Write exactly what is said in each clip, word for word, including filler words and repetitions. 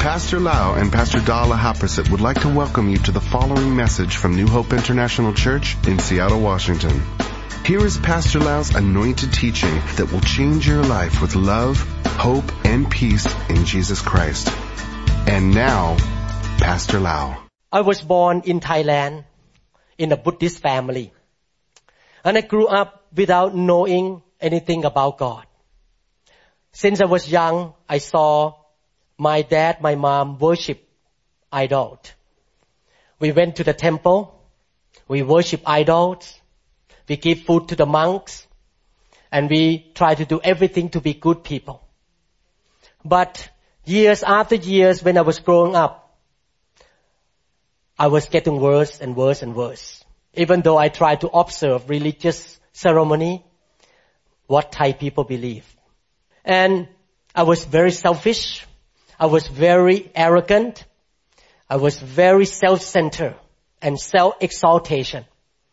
Pastor Lau and Pastor Dala Haprasit would like to welcome you to the following message from New Hope International Church in Seattle, Washington. Here is Pastor Lau's anointed teaching that will change your life with love, hope, and peace in Jesus Christ. And now, Pastor Lau. I was born in Thailand in a Buddhist family. And I grew up without knowing anything about God. Since I was young, I saw my dad, my mom worship idols. We went to the temple. We worship idols. We give food to the monks. And we try to do everything to be good people. But years after years, when I was growing up, I was getting worse and worse and worse. Even though I tried to observe religious ceremony, what Thai people believe. And I was very selfish. I was very arrogant. I was very self-centered and self-exaltation.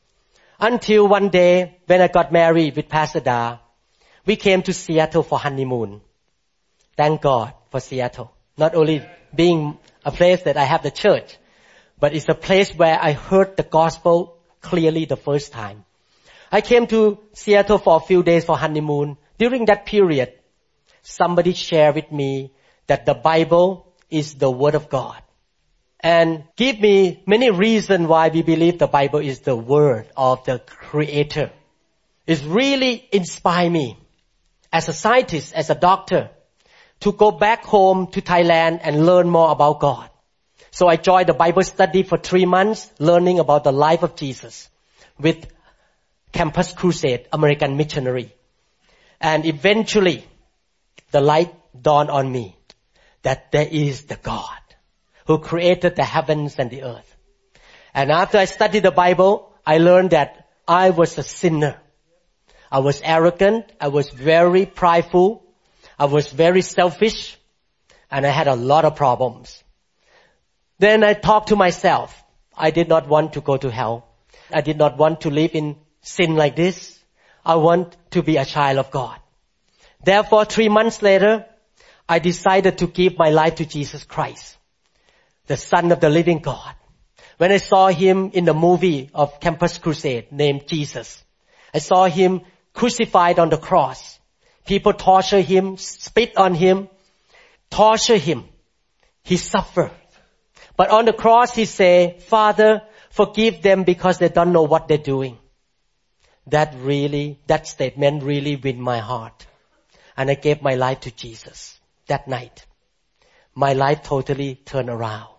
Until one day, when I got married with Pastor Da, we came to Seattle for honeymoon. Thank God for Seattle. Not only being a place that I have the church, but it's a place where I heard the gospel clearly the first time. I came to Seattle for a few days for honeymoon. During that period, somebody shared with me that the Bible is the Word of God. And give me many reasons why we believe the Bible is the Word of the Creator. It really inspired me as a scientist, as a doctor, to go back home to Thailand and learn more about God. So I joined the Bible study for three months, learning about the life of Jesus with Campus Crusade, American missionary. And eventually, the light dawned on me that there is the God who created the heavens and the earth. And after I studied the Bible, I learned that I was a sinner. I was arrogant. I was very prideful. I was very selfish. And I had a lot of problems. Then I talked to myself. I did not want to go to hell. I did not want to live in sin like this. I want to be a child of God. Therefore, three months later, I decided to give my life to Jesus Christ, the Son of the living God. When I saw Him in the movie of Campus Crusade named Jesus, I saw Him crucified on the cross. People torture Him, spit on Him, torture Him. He suffered. But on the cross He said, Father, forgive them because they don't know what they're doing. That really, that statement really win my heart. And I gave my life to Jesus that night. My life totally turned around.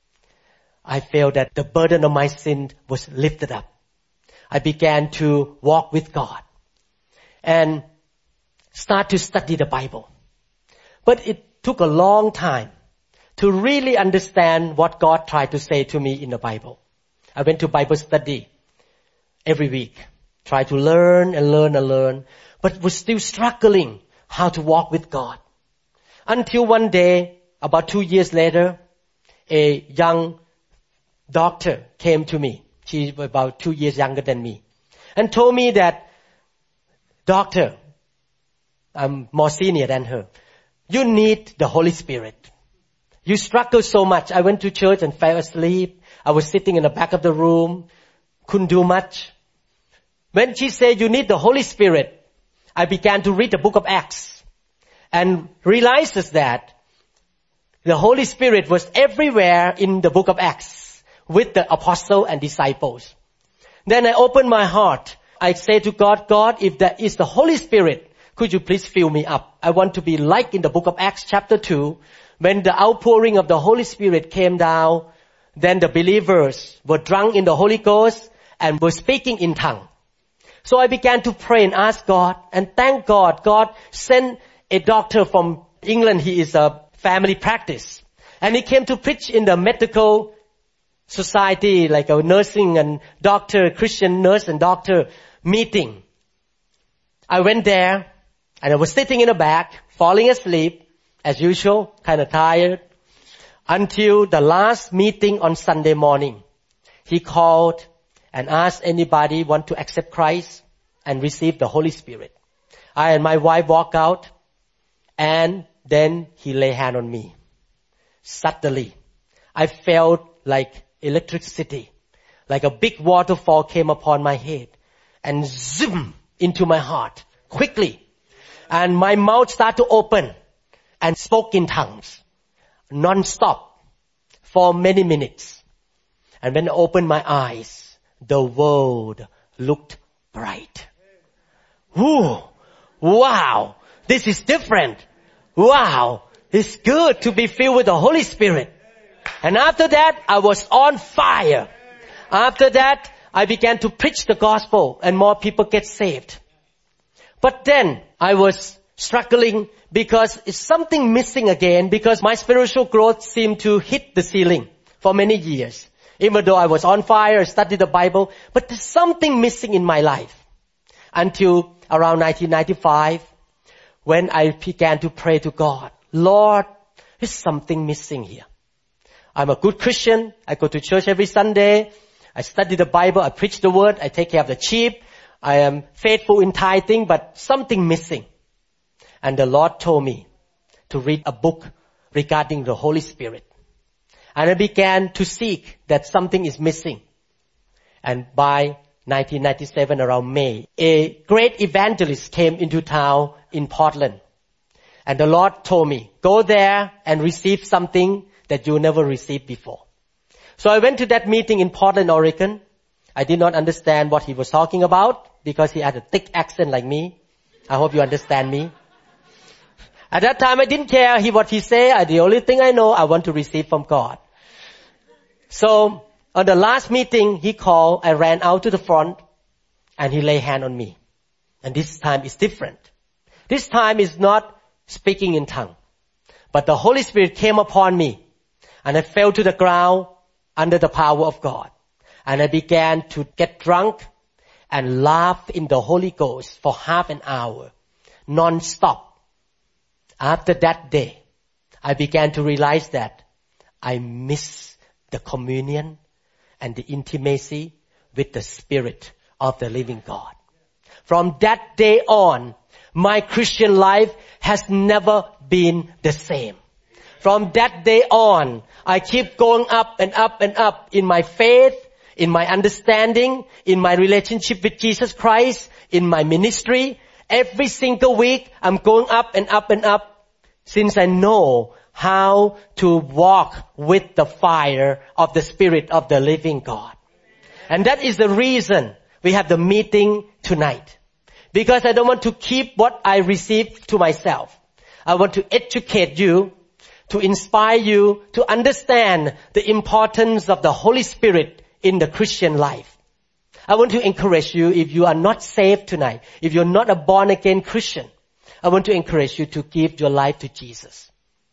I felt that the burden of my sin was lifted up. I began to walk with God and start to study the Bible. But it took a long time to really understand what God tried to say to me in the Bible. I went to Bible study every week, tried to learn and learn and learn, but was still struggling how to walk with God. Until one day, about two years later, a young doctor came to me. She was about two years younger than me. And told me that, Doctor, I'm more senior than her. You need the Holy Spirit. You struggle so much. I went to church and fell asleep. I was sitting in the back of the room. Couldn't do much. When she said you need the Holy Spirit, I began to read the book of Acts. And realizes that the Holy Spirit was everywhere in the book of Acts with the apostles and disciples. Then I opened my heart. I say to God, God, if that is the Holy Spirit, could you please fill me up? I want to be like in the book of Acts chapter two, when the outpouring of the Holy Spirit came down, then the believers were drunk in the Holy Ghost and were speaking in tongues. So I began to pray and ask God, and thank God, God sent a doctor from England. He is a family practice. And he came to preach in the medical society, like a nursing and doctor, Christian nurse and doctor meeting. I went there and I was sitting in the back, falling asleep, as usual, kind of tired, until the last meeting on Sunday morning. He called and asked anybody want to accept Christ and receive the Holy Spirit. I and my wife walked out, and then he lay hand on me. suddenly, I felt like electricity, like a big waterfall came upon my head and zoom into my heart quickly. And my mouth started to open and spoke in tongues, non-stop, for many minutes. And when I opened my eyes, the world looked bright. Whew, wow, this is different. Wow, it's good to be filled with the Holy Spirit. And after that, I was on fire. After that, I began to preach the gospel and more people get saved. But then I was struggling because it's something missing again, because my spiritual growth seemed to hit the ceiling for many years. Even though I was on fire, I studied the Bible, but there's something missing in my life. Until around nineteen ninety-five, when I began to pray to God, Lord, there's something missing here. I'm a good Christian. I go to church every Sunday. I study the Bible. I preach the word. I take care of the sheep. I am faithful in tithing, but something missing. And the Lord told me to read a book regarding the Holy Spirit. And I began to seek that something is missing. And by nineteen ninety-seven, around May, a great evangelist came into town in Portland. And the Lord told me, go there and receive something that you never received before. So I went to that meeting in Portland, Oregon. I did not understand what he was talking about because he had a thick accent like me. I hope you understand me. At that time, I didn't care he, what he said. The only thing I know, I want to receive from God. So on the last meeting he called, I ran out to the front and he laid hand on me. And this time is different. This time is not speaking in tongue, but the Holy Spirit came upon me and I fell to the ground under the power of God. And I began to get drunk and laugh in the Holy Ghost for half an hour, non-stop. After that day, I began to realize that I miss the communion and the intimacy with the Spirit of the living God. From that day on, my Christian life has never been the same. From that day on, I keep going up and up and up in my faith, in my understanding, in my relationship with Jesus Christ, in my ministry. Every single week, I'm going up and up and up since I know how to walk with the fire of the Spirit of the living God. And that is the reason we have the meeting tonight. Because I don't want to keep what I received to myself. I want to educate you, to inspire you to understand the importance of the Holy Spirit in the Christian life. I want to encourage you, if you are not saved tonight, if you're not a born-again Christian, I want to encourage you to give your life to Jesus.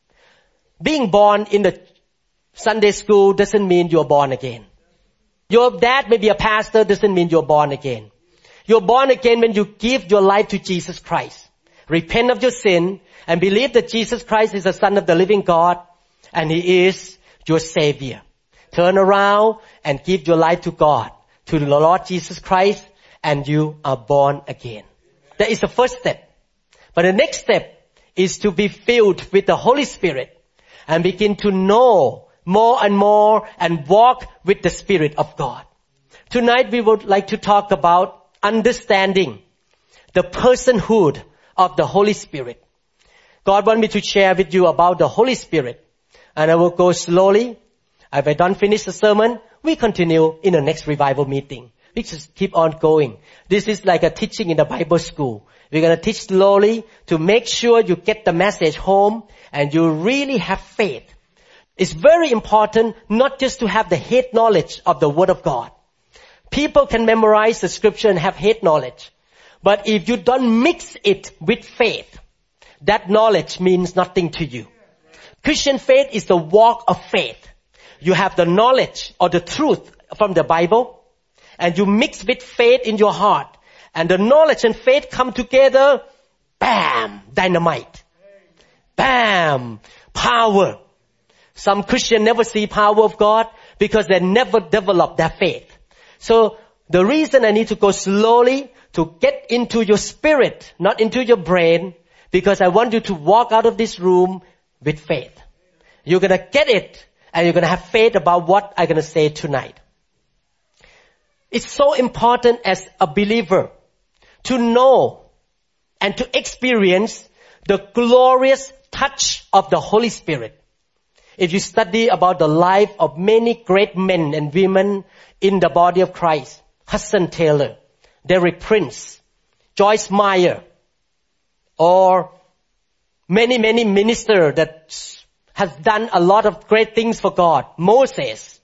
Being born in the Sunday school doesn't mean you're born again. Your dad may be a pastor, doesn't mean you're born again. You're born again when you give your life to Jesus Christ. Repent of your sin and believe that Jesus Christ is the Son of the living God and He is your Savior. Turn around and give your life to God, to the Lord Jesus Christ, and you are born again. That is the first step. But the next step is to be filled with the Holy Spirit and begin to know more and more and walk with the Spirit of God. Tonight we would like to talk about understanding the personhood of the Holy Spirit. God wants me to share with you about the Holy Spirit. And I will go slowly. If I don't finish the sermon, we continue in the next revival meeting. We just keep on going. This is like a teaching in the Bible school. We're going to teach slowly to make sure you get the message home and you really have faith. It's very important not just to have the head knowledge of the Word of God. People can memorize the scripture and have head knowledge. But if you don't mix it with faith, that knowledge means nothing to you. Christian faith is the walk of faith. You have the knowledge or the truth from the Bible, and you mix with faith in your heart. And the knowledge and faith come together, bam, dynamite. Bam, power. Some Christians never see power of God because they never develop their faith. So the reason I need to go slowly to get into your spirit, not into your brain, because I want you to walk out of this room with faith. You're going to get it, and you're going to have faith about what I'm going to say tonight. It's so important as a believer to know and to experience the glorious touch of the Holy Spirit. If you study about the life of many great men and women in the body of Christ, Hudson Taylor, Derek Prince, Joyce Meyer, or many, many ministers that has done a lot of great things for God, Moses,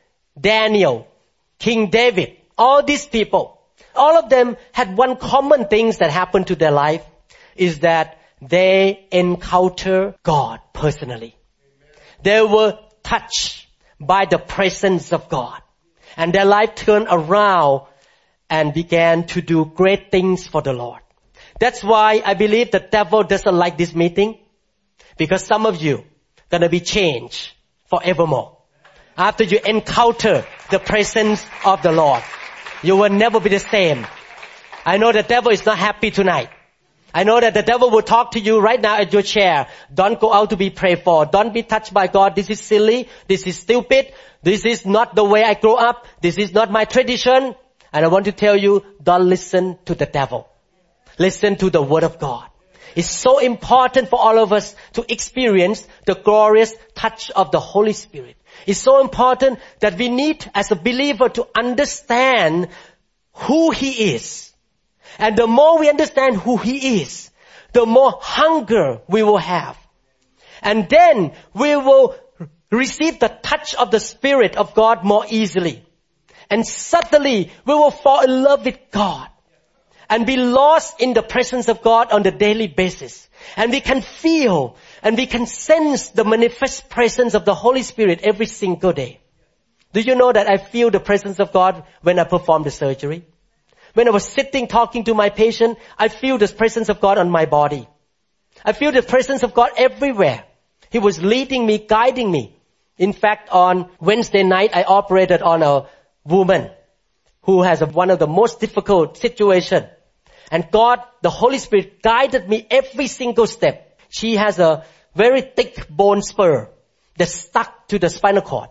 Daniel, King David, all these people, all of them had one common thing that happened to their life, is that they encounter God personally. Amen. They were touched by the presence of God. And their life turned around and began to do great things for the Lord. That's why I believe the devil doesn't like this meeting. Because some of you gonna be changed forevermore. After you encounter the presence of the Lord, you will never be the same. I know the devil is not happy tonight. I know that the devil will talk to you right now at your chair. Don't go out to be prayed for. Don't be touched by God. This is silly. This is stupid. This is not the way I grew up. This is not my tradition. And I want to tell you, don't listen to the devil. Listen to the Word of God. It's so important for all of us to experience the glorious touch of the Holy Spirit. It's so important that we need, as a believer, to understand who He is. And the more we understand who He is, the more hunger we will have. And then we will receive the touch of the Spirit of God more easily. And suddenly we will fall in love with God and be lost in the presence of God on a daily basis. And we can feel and we can sense the manifest presence of the Holy Spirit every single day. Do you know that I feel the presence of God when I perform the surgery? When I was sitting talking to my patient, I feel the presence of God on my body. I feel the presence of God everywhere. He was leading me, guiding me. In fact, on Wednesday night, I operated on a woman who has a, one of the most difficult situations. And God, the Holy Spirit, guided me every single step. She has a very thick bone spur that stuck to the spinal cord.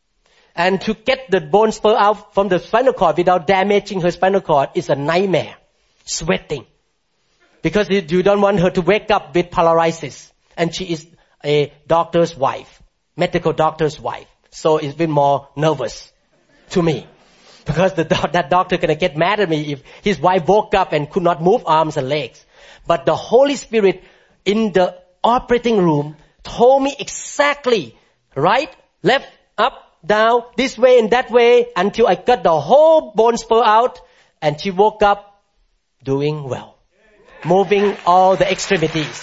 And to get the bone spur out from the spinal cord without damaging her spinal cord is a nightmare. Sweating. Because you don't want her to wake up with paralysis. And she is a doctor's wife. Medical doctor's wife. So it's been more nervous to me. Because the, that doctor gonna get mad at me if his wife woke up and could not move arms and legs. But the Holy Spirit in the operating room told me exactly, right, left, up, down, this way and that way, until I got the whole bone spur out, and she woke up doing well. Moving all the extremities.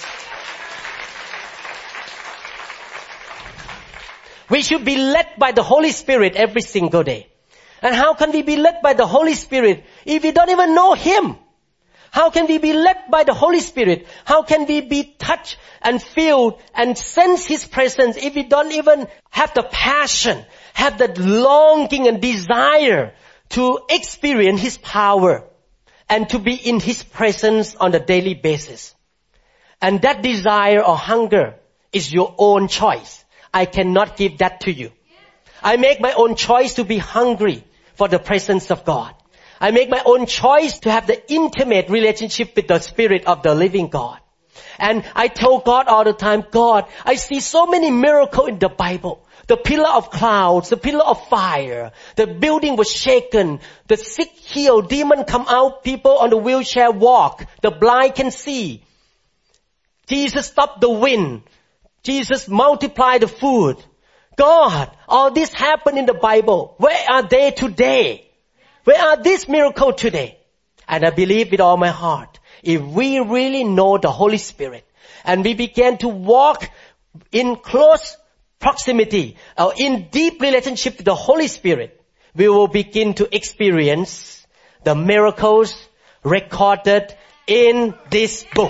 We should be led by the Holy Spirit every single day. And how can we be led by the Holy Spirit if we don't even know Him? How can we be led by the Holy Spirit? How can we be touched and filled and sense His presence if we don't even have the passion, have the longing and desire to experience His power and to be in His presence on a daily basis? And that desire or hunger is your own choice. I cannot give that to you. I make my own choice to be hungry for the presence of God. I make my own choice to have the intimate relationship with the Spirit of the living God. And I tell God all the time, God, I see so many miracles in the Bible. The pillar of clouds, the pillar of fire, the building was shaken, the sick healed, demon come out, people on the wheelchair walk, the blind can see. Jesus stopped the wind. Jesus multiplied the food. God, all this happened in the Bible. Where are they today? Where are these miracles today? And I believe with all my heart, if we really know the Holy Spirit and we begin to walk in close proximity or in deep relationship with the Holy Spirit, we will begin to experience the miracles recorded in this book.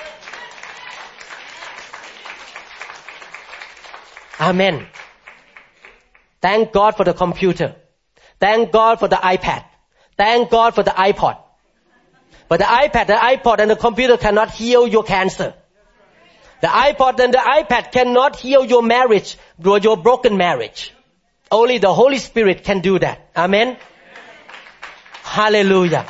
Amen. Thank God for the computer. Thank God for the iPad. Thank God for the iPod. But the iPad, the iPod and the computer cannot heal your cancer. The iPod and the iPad cannot heal your marriage or your broken marriage. Only the Holy Spirit can do that. Amen? Amen. Hallelujah.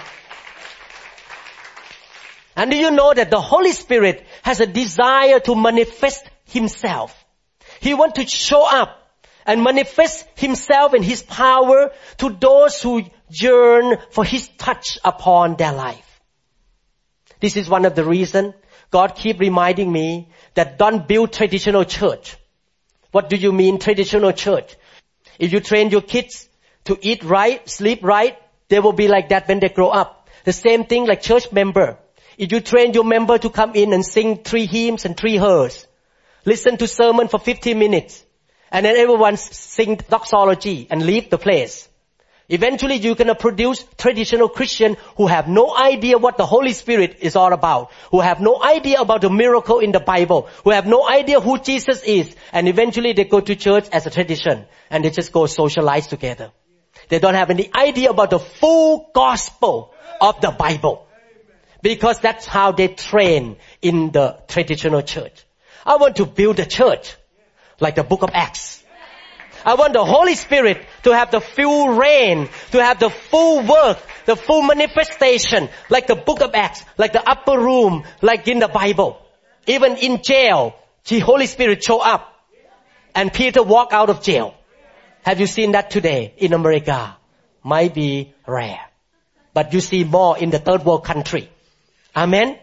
And do you know that the Holy Spirit has a desire to manifest Himself? He wants to show up and manifest Himself and His power to those who yearn for His touch upon their life. This is one of the reasons God keep reminding me that don't build traditional church. What do you mean traditional church? If you train your kids to eat right, sleep right, they will be like that when they grow up. The same thing like church member. If you train your member to come in and sing three hymns and three hymns, listen to sermon for fifteen minutes, and then everyone sing doxology and leave the place. Eventually you're going to produce traditional Christians who have no idea what the Holy Spirit is all about, who have no idea about the miracle in the Bible, who have no idea who Jesus is, and eventually they go to church as a tradition and they just go socialize together. They don't have any idea about the full gospel of the Bible, because that's how they train in the traditional church. I want to build a church like the book of Acts. I want the Holy Spirit to have the full reign, to have the full work, the full manifestation, like the book of Acts, like the upper room, like in the Bible. Even in jail, the Holy Spirit show up and Peter walked out of jail. Have you seen that today in America? Might be rare. But you see more in the third world country. Amen?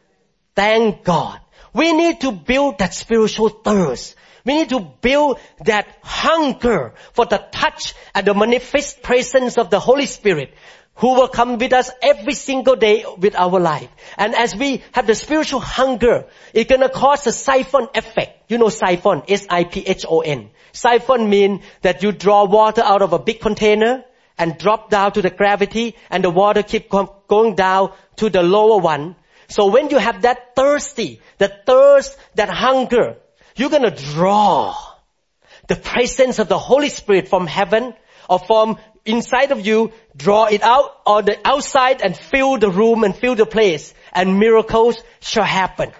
Thank God. We need to build that spiritual thirst. We need to build that hunger for the touch and the manifest presence of the Holy Spirit, who will come with us every single day with our life. And as we have the spiritual hunger, it's going to cause a siphon effect. You know siphon, S I P H O N. Siphon means that you draw water out of a big container and drop down to the gravity, and the water keep going down to the lower one. So when you have that thirsty, the thirst, that hunger, you're going to draw the presence of the Holy Spirit from heaven or from inside of you, draw it out on the outside and fill the room and fill the place, and miracles shall happen.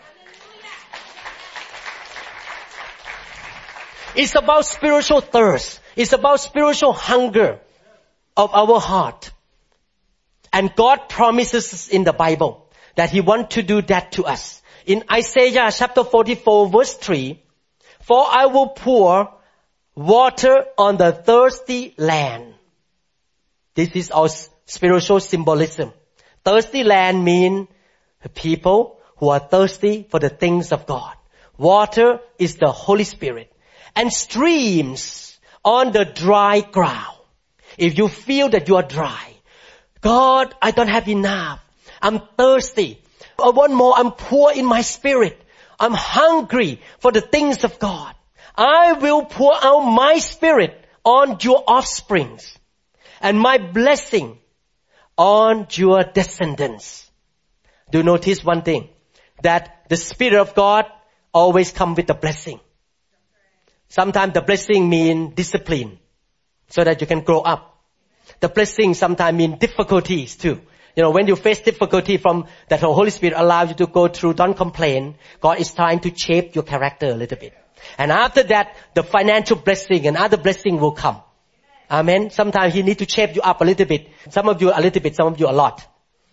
It's about spiritual thirst. It's about spiritual hunger of our heart. And God promises us in the Bible that He wants to do that to us. In Isaiah chapter forty-four verse three, for I will pour water on the thirsty land. This is our spiritual symbolism. Thirsty land means people who are thirsty for the things of God. Water is the Holy Spirit. And streams on the dry ground. If you feel that you are dry, God, I don't have enough. I'm thirsty. I want more. I'm poor in my spirit. I'm hungry for the things of God. I will pour out my spirit on your offsprings and my blessing on your descendants. Do you notice one thing? That the Spirit of God always comes with a blessing. Sometimes the blessing means discipline so that you can grow up. The blessing sometimes means difficulties too. You know, when you face difficulty from that the Holy Spirit allows you to go through, don't complain. God is trying to shape your character a little bit. And after that, the financial blessing and other blessing will come. Amen. Sometimes He needs to shape you up a little bit. Some of you a little bit, some of you a lot.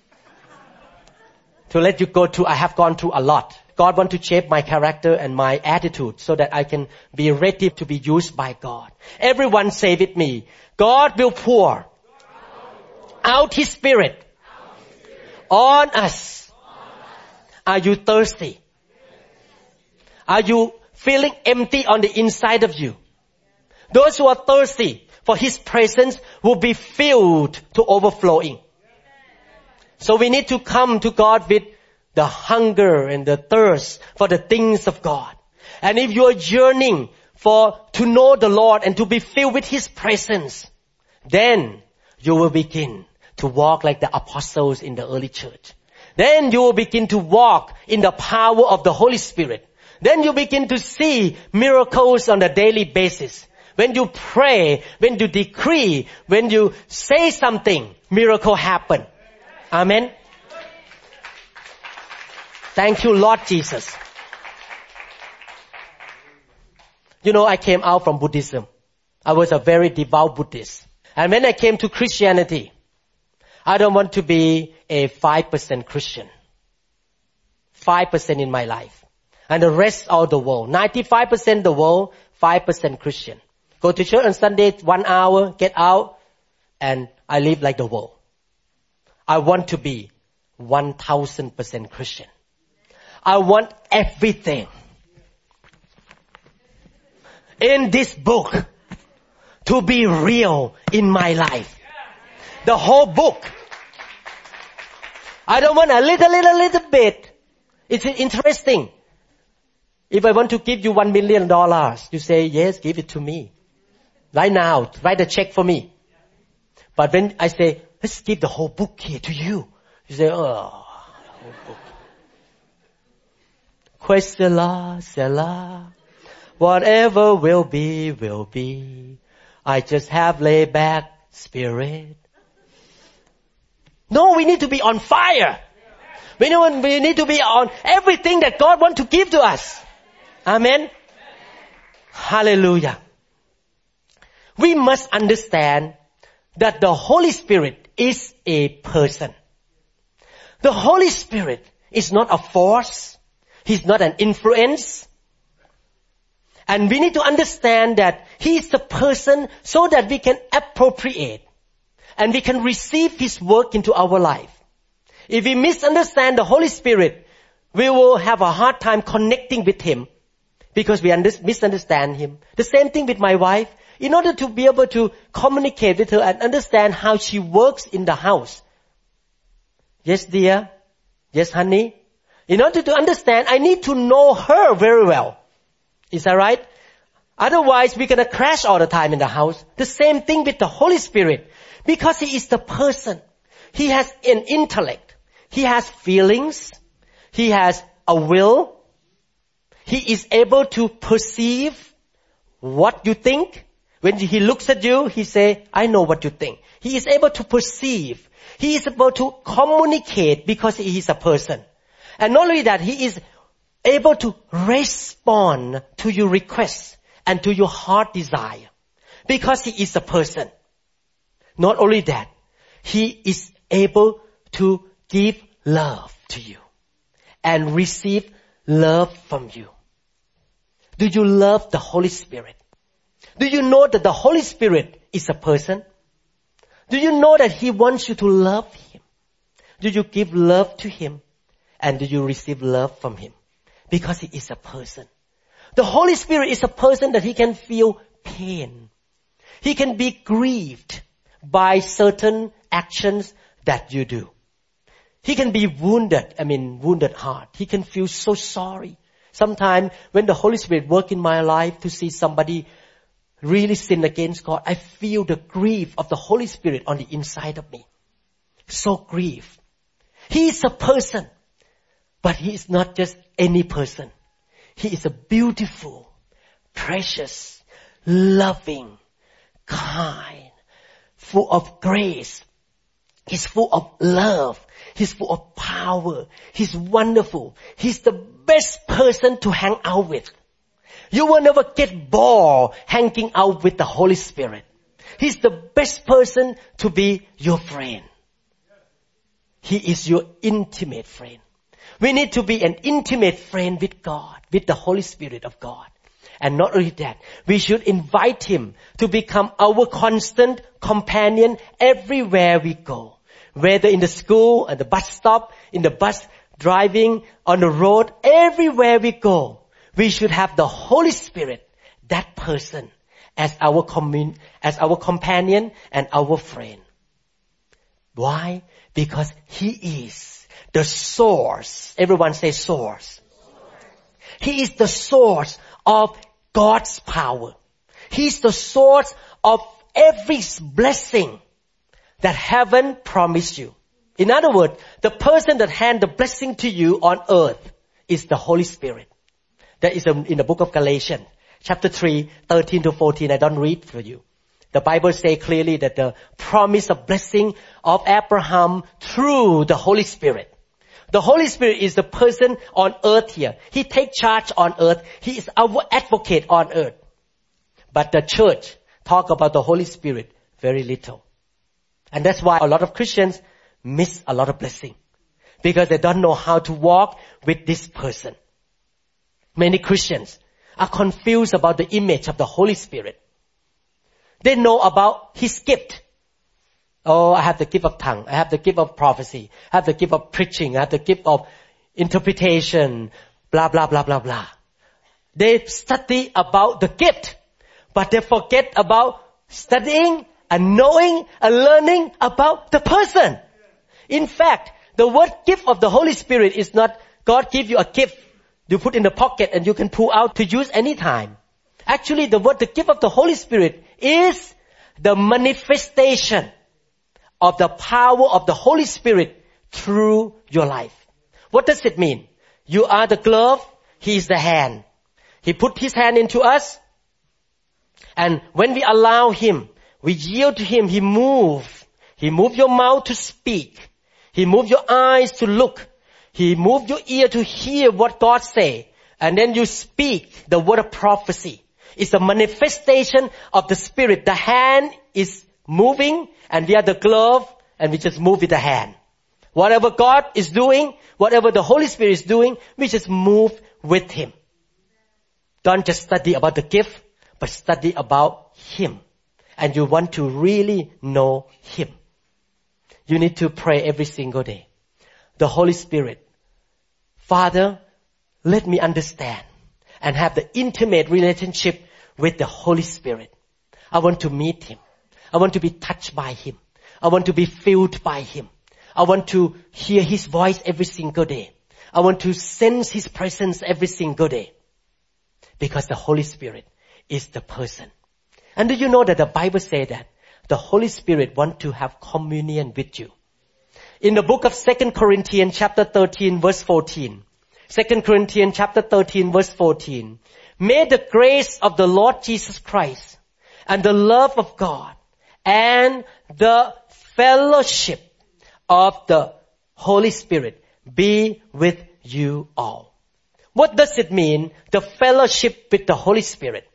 To let you go through, I have gone through a lot. God wants to shape my character and my attitude so that I can be ready to be used by God. Everyone say with me, God will pour out His Spirit on us. Are you thirsty? Are you feeling empty on the inside of you? Those who are thirsty for His presence will be filled to overflowing. So we need to come to God with the hunger and the thirst for the things of God. And if you are yearning for to know the Lord and to be filled with His presence, then you will begin to walk like the apostles in the early church. Then you will begin to walk in the power of the Holy Spirit. Then you begin to see miracles on a daily basis. When you pray, when you decree, when you say something, miracle happen. Amen. Thank you, Lord Jesus. You know, I came out from Buddhism. I was a very devout Buddhist. And when I came to Christianity, I don't want to be a five percent Christian. five percent in my life. And the rest of the world. ninety-five percent the world, five percent Christian. Go to church on Sunday, one hour, get out, and I live like the world. I want to be one thousand percent Christian. I want everything in this book to be real in my life. The whole book. I don't want a little, little, little bit. It's interesting. If I want to give you one million dollars, you say, yes, give it to me. Right now, write a check for me. But when I say, let's give the whole book here to you, you say, oh, the whole book. Quesela, Selah, whatever will be, will be. I just have laid back spirit. No, we need to be on fire. We need to be on everything that God wants to give to us. Amen. Hallelujah. We must understand that the Holy Spirit is a person. The Holy Spirit is not a force. He's not an influence. And we need to understand that He is the person so that we can appropriate and we can receive His work into our life. If we misunderstand the Holy Spirit, we will have a hard time connecting with Him because we under- misunderstand Him. The same thing with my wife. In order to be able to communicate with her and understand how she works in the house. Yes, dear. Yes, honey. In order to understand, I need to know her very well. Is that right? Otherwise, we're going to crash all the time in the house. The same thing with the Holy Spirit. Because He is the person. He has an intellect. He has feelings. He has a will. He is able to perceive what you think. When He looks at you, He say, I know what you think. He is able to perceive. He is able to communicate because He is a person. And not only that, He is able to respond to your requests and to your heart desire because He is a person. Not only that, He is able to give love to you and receive love from you. Do you love the Holy Spirit? Do you know that the Holy Spirit is a person? Do you know that He wants you to love Him? Do you give love to Him? And do you receive love from Him? Because He is a person. The Holy Spirit is a person that He can feel pain. He can be grieved by certain actions that you do. He can be wounded, I mean wounded heart. He can feel so sorry. Sometimes when the Holy Spirit works in my life to see somebody really sin against God, I feel the grief of the Holy Spirit on the inside of me. So grief. He is a person, but He is not just any person. He is a beautiful, precious, loving, kind, full of grace. He's full of love. He's full of power. He's wonderful. He's the best person to hang out with. You will never get bored hanging out with the Holy Spirit. He's the best person to be your friend. He is your intimate friend. We need to be an intimate friend with God, with the Holy Spirit of God. And not only that, we should invite Him to become our constant companion everywhere we go. Whether in the school, at the bus stop, in the bus driving, on the road, everywhere we go, we should have the Holy Spirit, that person, as our commun- as our companion and our friend. Why? Because He is the source. Everyone say source. He is the source of God's power. He's the source of every blessing that heaven promised you. In other words, the person that hand the blessing to you on earth is the Holy Spirit. That is in the book of Galatians, chapter three, thirteen to fourteen. I don't read for you. The Bible says clearly that the promise of blessing of Abraham through the Holy Spirit. The Holy Spirit is the person on earth here. He takes charge on earth. He is our advocate on earth. But the church talk about the Holy Spirit very little. And that's why a lot of Christians miss a lot of blessing. Because they don't know how to walk with this person. Many Christians are confused about the image of the Holy Spirit. They know about His gift. Oh, I have the gift of tongue. I have the gift of prophecy. I have the gift of preaching. I have the gift of interpretation. Blah, blah, blah, blah, blah. They study about the gift. But they forget about studying and knowing and learning about the person. In fact, the word gift of the Holy Spirit is not God give you a gift. You put in the pocket and you can pull out to use anytime. Actually, the word, the gift of the Holy Spirit is the manifestation of the power of the Holy Spirit through your life. What does it mean? You are the glove, He is the hand. He put His hand into us, and when we allow Him, we yield to Him, He moves. He moves your mouth to speak. He moves your eyes to look. He moves your ear to hear what God say. And then you speak the word of prophecy. It's a manifestation of the Spirit. The hand is moving and we are the glove and we just move with the hand. Whatever God is doing, whatever the Holy Spirit is doing, we just move with Him. Don't just study about the gift, but study about Him. And you want to really know Him. You need to pray every single day. The Holy Spirit, Father, let me understand and have the intimate relationship with the Holy Spirit. I want to meet Him. I want to be touched by Him. I want to be filled by Him. I want to hear His voice every single day. I want to sense His presence every single day. Because the Holy Spirit is the person. And do you know that the Bible says that the Holy Spirit wants to have communion with you? In the book of Second Corinthians chapter thirteen verse fourteen. Second Corinthians chapter thirteen verse fourteen. May the grace of the Lord Jesus Christ and the love of God and the fellowship of the Holy Spirit be with you all. What does it mean, the fellowship with the Holy Spirit?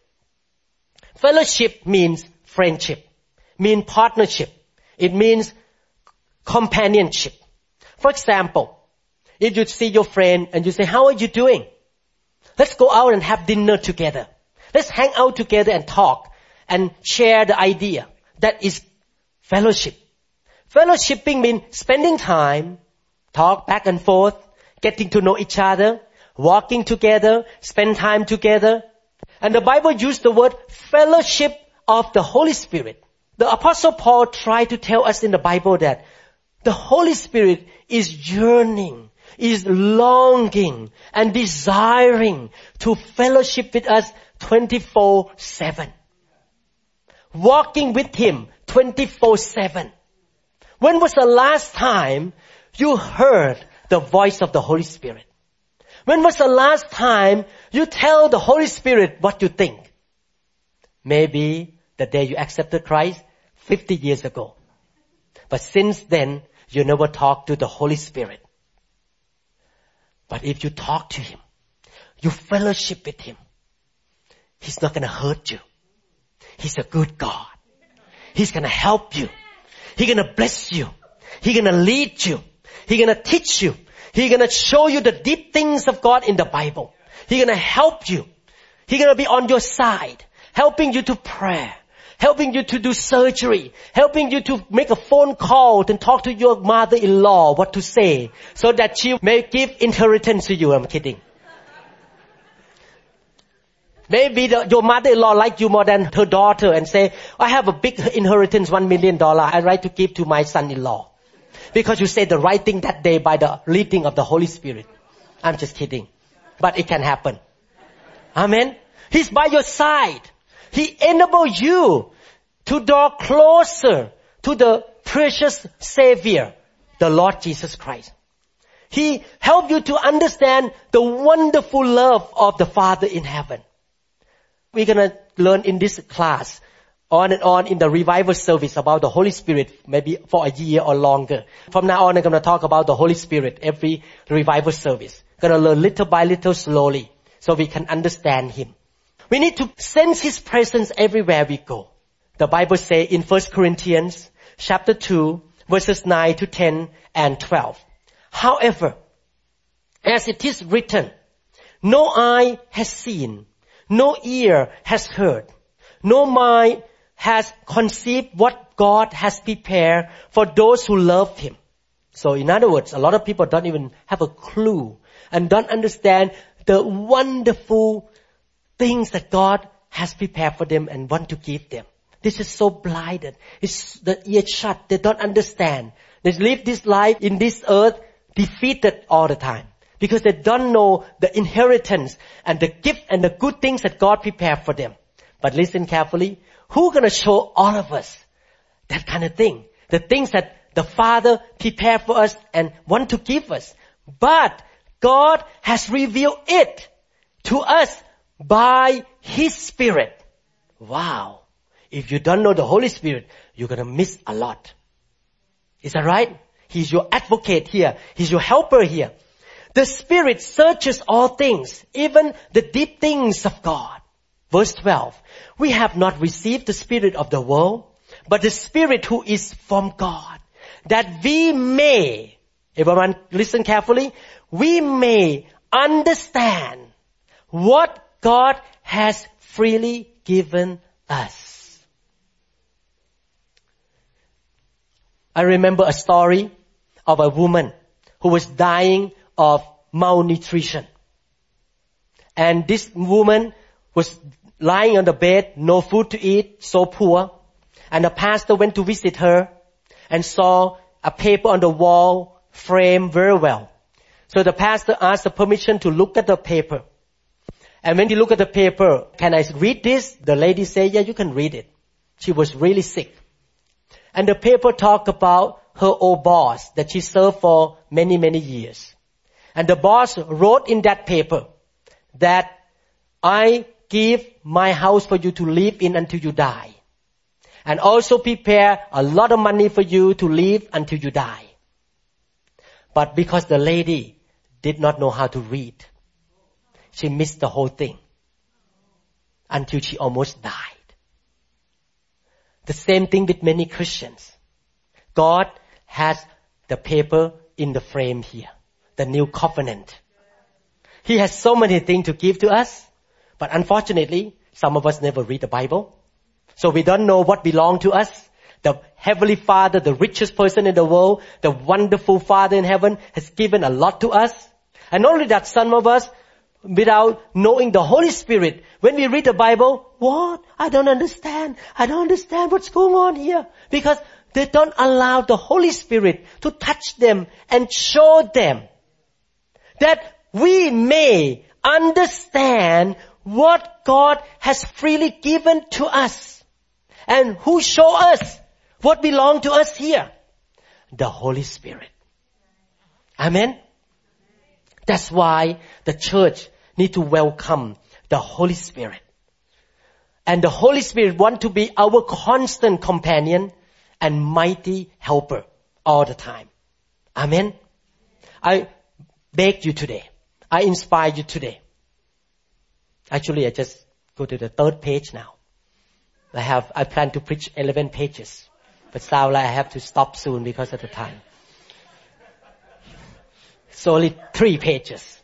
Fellowship means friendship, means partnership. It means companionship. For example, if you see your friend and you say, how are you doing? Let's go out and have dinner together. Let's hang out together and talk and share the idea. That is fellowship. Fellowshipping means spending time, talk back and forth, getting to know each other, walking together, spend time together. And the Bible used the word fellowship of the Holy Spirit. The Apostle Paul tried to tell us in the Bible that the Holy Spirit is yearning, is longing and desiring to fellowship with us twenty-four seven. Walking with Him twenty-four seven. When was the last time you heard the voice of the Holy Spirit? When was the last time you tell the Holy Spirit what you think? Maybe the day you accepted Christ fifty years ago. But since then, you never talked to the Holy Spirit. But if you talk to Him, you fellowship with Him, He's not going to hurt you. He's a good God. He's going to help you. He's going to bless you. He's going to lead you. He's going to teach you. He's going to show you the deep things of God in the Bible. He's going to help you. He's going to be on your side, helping you to pray, helping you to do surgery, helping you to make a phone call and talk to your mother-in-law what to say so that she may give inheritance to you. I'm kidding. Maybe the, your mother-in-law like you more than her daughter and say, I have a big inheritance, one million dollars. I'd like to give to my son-in-law. Because you said the right thing that day by the leading of the Holy Spirit. I'm just kidding. But it can happen. Amen. He's by your side. He enables you to draw closer to the precious Savior, the Lord Jesus Christ. He helps you to understand the wonderful love of the Father in heaven. We're going to learn in this class on and on in the revival service about the Holy Spirit, maybe for a year or longer. From now on, I'm going to talk about the Holy Spirit every revival service. Going to learn little by little slowly so we can understand Him. We need to sense His presence everywhere we go. The Bible says in First Corinthians chapter two, verses nine to ten and twelve. However, as it is written, no eye has seen, no ear has heard, no mind has conceived what God has prepared for those who love Him. So in other words, a lot of people don't even have a clue and don't understand the wonderful things that God has prepared for them and want to give them. This is so blinded. It's the ear shut. They don't understand. They live this life in this earth defeated all the time because they don't know the inheritance and the gift and the good things that God prepared for them. But listen carefully. Who's going to show all of us that kind of thing? The things that the Father prepared for us and want to give us. But God has revealed it to us by His Spirit. Wow. If you don't know the Holy Spirit, you're going to miss a lot. Is that right? He's your advocate here. He's your helper here. The Spirit searches all things, even the deep things of God. Verse twelve. We have not received the spirit of the world, but the Spirit who is from God, that we may, everyone listen carefully, we may understand what God has freely given us. I remember a story of a woman who was dying of malnutrition. And this woman was lying on the bed, no food to eat, so poor. And the pastor went to visit her and saw a paper on the wall framed very well. So the pastor asked the permission to look at the paper. And when he looked at the paper, can I read this? The lady said, yeah, you can read it. She was really sick. And the paper talked about her old boss that she served for many, many years. And the boss wrote in that paper that I give my house for you to live in until you die. And also prepare a lot of money for you to live until you die. But because the lady did not know how to read, she missed the whole thing until she almost died. The same thing with many Christians. God has the paper in the frame here, the new covenant. He has so many things to give to us, but unfortunately, some of us never read the Bible. So we don't know what belongs to us. The Heavenly Father, the richest person in the world, the wonderful Father in heaven has given a lot to us. And not only that, some of us, without knowing the Holy Spirit, when we read the Bible, what? I don't understand. I don't understand what's going on here. Because they don't allow the Holy Spirit to touch them and show them that we may understand what God has freely given to us. And who show us what belongs to us here? The Holy Spirit. Amen? That's why the church need to welcome the Holy Spirit. And the Holy Spirit want to be our constant companion and mighty helper all the time. Amen? I beg you today. I inspire you today. Actually, I just go to the third page now. I have, I plan to preach eleven pages. But sound like I have to stop soon because of the time. It's only three pages.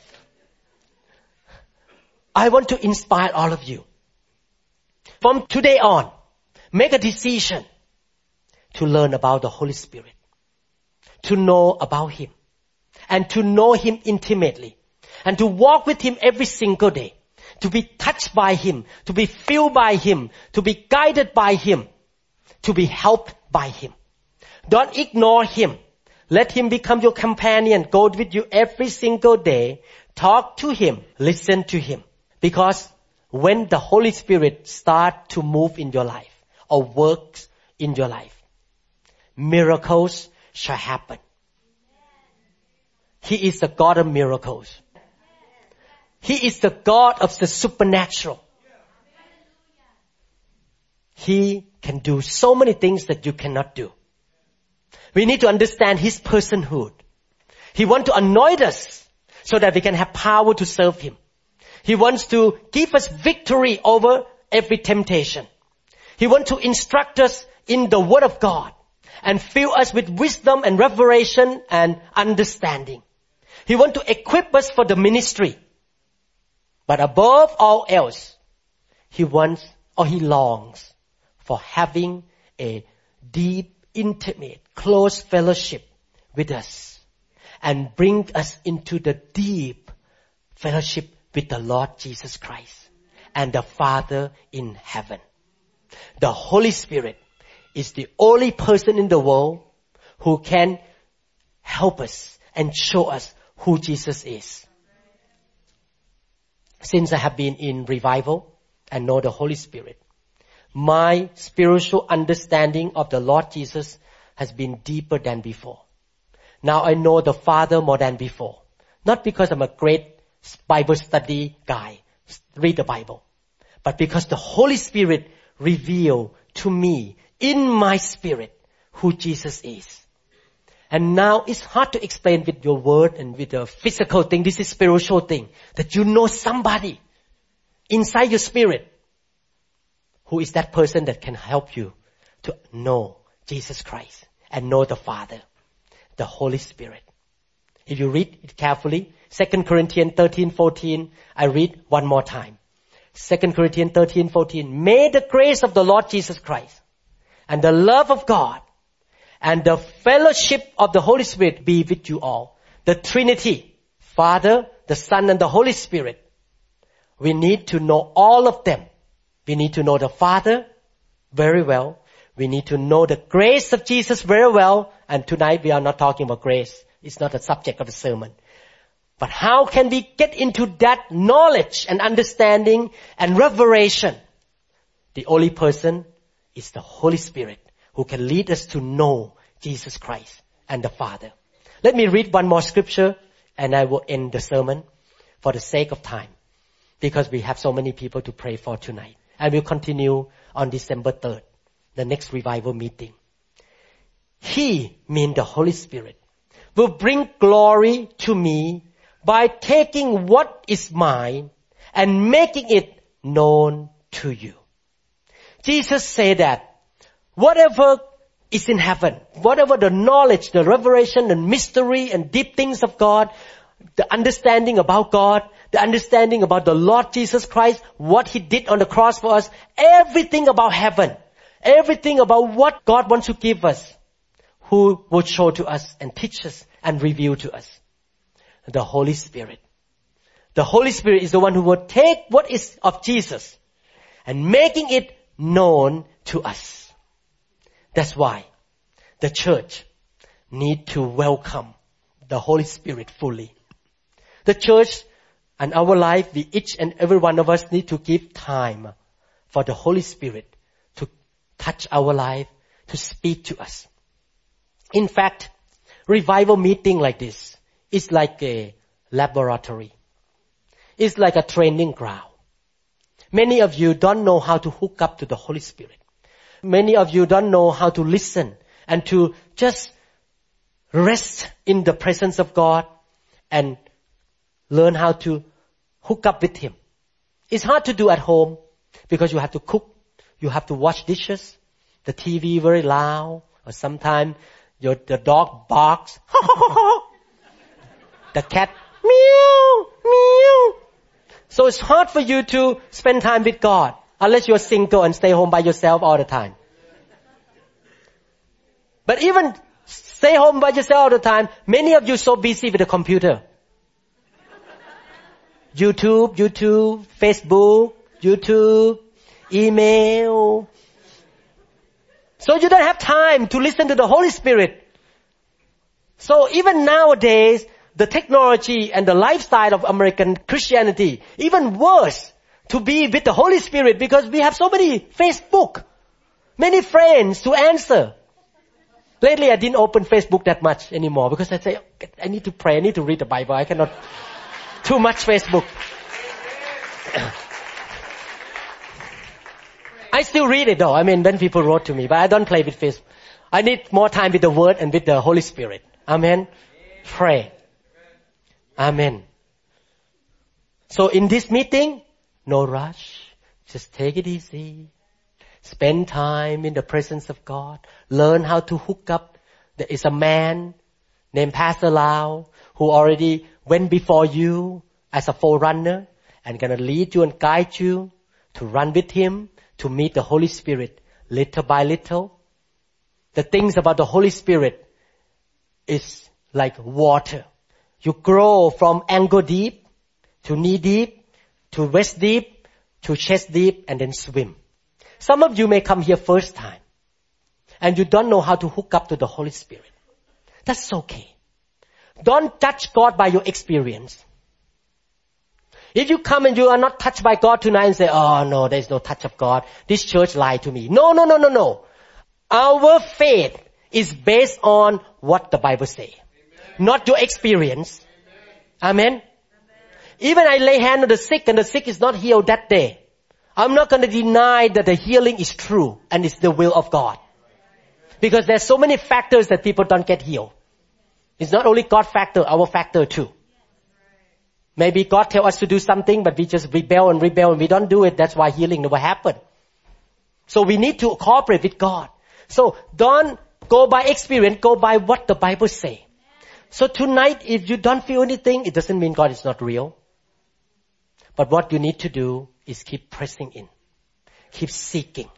I want to inspire all of you. From today on, make a decision to learn about the Holy Spirit. To know about Him. And to know Him intimately. And to walk with Him every single day. To be touched by Him. To be filled by Him. To be guided by Him. To be helped by Him. Don't ignore Him. Let Him become your companion. Go with you every single day. Talk to Him. Listen to Him. Because when the Holy Spirit starts to move in your life or works in your life, miracles shall happen. He is the God of miracles. He is the God of the supernatural. He can do so many things that you cannot do. We need to understand His personhood. He wants to anoint us so that we can have power to serve Him. He wants to give us victory over every temptation. He wants to instruct us in the Word of God and fill us with wisdom and revelation and understanding. He wants to equip us for the ministry. But above all else, He wants or He longs for having a deep, intimate, close fellowship with us and bring us into the deep fellowship with the Lord Jesus Christ and the Father in heaven. The Holy Spirit is the only person in the world who can help us and show us who Jesus is. Since I have been in revival and know the Holy Spirit, my spiritual understanding of the Lord Jesus has been deeper than before. Now I know the Father more than before. Not because I'm a great Bible study guy, read the Bible, but because the Holy Spirit revealed to me in my spirit who Jesus is. And now it's hard to explain with your word and with the physical thing. This is spiritual thing. That you know somebody inside your spirit. Who is that person that can help you to know Jesus Christ and know the Father, the Holy Spirit. If you read it carefully, Second Corinthians thirteen fourteen, I read one more time. Second Corinthians thirteen fourteen. May the grace of the Lord Jesus Christ and the love of God and the fellowship of the Holy Spirit be with you all. The Trinity, Father, the Son, and the Holy Spirit. We need to know all of them. We need to know the Father very well. We need to know the grace of Jesus very well. And tonight we are not talking about grace. It's not the subject of the sermon. But how can we get into that knowledge and understanding and revelation? The only person is the Holy Spirit who can lead us to know Jesus Christ and the Father. Let me read one more scripture and I will end the sermon for the sake of time, because we have so many people to pray for tonight. And we'll continue on December third, the next revival meeting. He, meaning the Holy Spirit, will bring glory to me by taking what is mine and making it known to you. Jesus said that whatever is in heaven, whatever the knowledge, the revelation, the mystery and deep things of God, the understanding about God, the understanding about the Lord Jesus Christ, what He did on the cross for us, everything about heaven, everything about what God wants to give us, who will show to us and teach us and reveal to us? The Holy Spirit. The Holy Spirit is the one who will take what is of Jesus and making it known to us. That's why the church need to welcome the Holy Spirit fully. The church and our life, we each and every one of us need to give time for the Holy Spirit to touch our life, to speak to us. In fact, revival meeting like this is like a laboratory. It's like a training ground. Many of you don't know how to hook up to the Holy Spirit. Many of you don't know how to listen and to just rest in the presence of God and learn how to hook up with Him. It's hard to do at home because you have to cook, you have to wash dishes, the T V very loud, or sometimes your the dog barks, the cat meow meow. So it's hard for you to spend time with God unless you're single and stay home by yourself all the time. But even stay home by yourself all the time, many of you so busy with the computer. YouTube, YouTube, Facebook, YouTube, email. So you don't have time to listen to the Holy Spirit. So even nowadays, the technology and the lifestyle of American Christianity, even worse, to be with the Holy Spirit because we have so many Facebook, many friends to answer. Lately I didn't open Facebook that much anymore because I say, I need to pray, I need to read the Bible, I cannot, too much Facebook. I still read it though, I mean when people wrote to me, but I don't play with Facebook. I need more time with the Word and with the Holy Spirit. Amen. Pray. Amen. So in this meeting, no rush. Just take it easy. Spend time in the presence of God. Learn how to hook up. There is a man named Pastor Lau who already went before you as a forerunner and gonna lead you and guide you to run with him, to meet the Holy Spirit little by little. The things about the Holy Spirit is like water. You grow from ankle deep to knee deep, to waist deep, to chest deep, and then swim. Some of you may come here first time, and you don't know how to hook up to the Holy Spirit. That's okay. Don't judge God by your experience. If you come and you are not touched by God tonight and say, oh no, there is no touch of God. This church lied to me. No, no, no, no, no. Our faith is based on what the Bible says, not your experience. Amen. Amen. Even I lay hand on the sick and the sick is not healed that day, I'm not going to deny that the healing is true and it's the will of God. Because there's so many factors that people don't get healed. It's not only God factor, our factor too. Maybe God tell us to do something, but we just rebel and rebel and we don't do it. That's why healing never happened. So we need to cooperate with God. So don't go by experience, go by what the Bible says. So tonight, if you don't feel anything, it doesn't mean God is not real. But what you need to do is keep pressing in. Keep seeking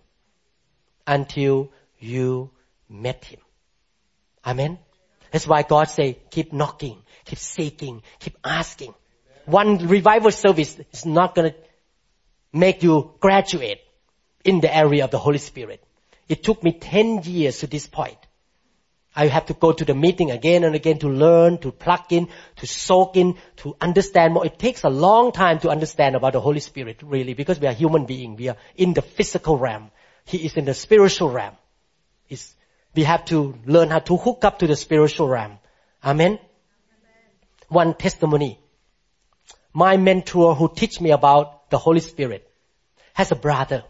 until you met Him. Amen. That's why God say, keep knocking, keep seeking, keep asking. One revival service is not going to make you graduate in the area of the Holy Spirit. It took me ten years to this point. I have to go to the meeting again and again to learn, to plug in, to soak in, to understand more. It takes a long time to understand about the Holy Spirit, really, because we are human beings. We are in the physical realm. He is in the spiritual realm. It's, we have to learn how to hook up to the spiritual realm. Amen? Amen. One testimony. My mentor who teach me about the Holy Spirit has a brother.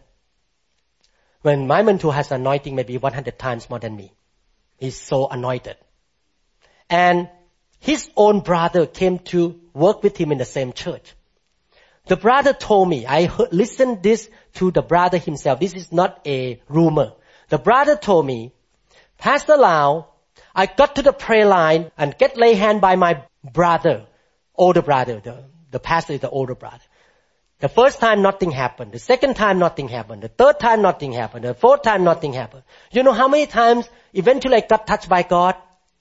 When my mentor has anointing maybe one hundred times more than me. He's so anointed. And his own brother came to work with him in the same church. The brother told me, I heard, listened this to the brother himself. This is not a rumor. The brother told me, Pastor Lau, I got to the prayer line and get lay hand by my brother, older brother. The, the pastor is the older brother. The first time nothing happened. The second time nothing happened. The third time nothing happened. The fourth time nothing happened. You know how many times eventually I got touched by God?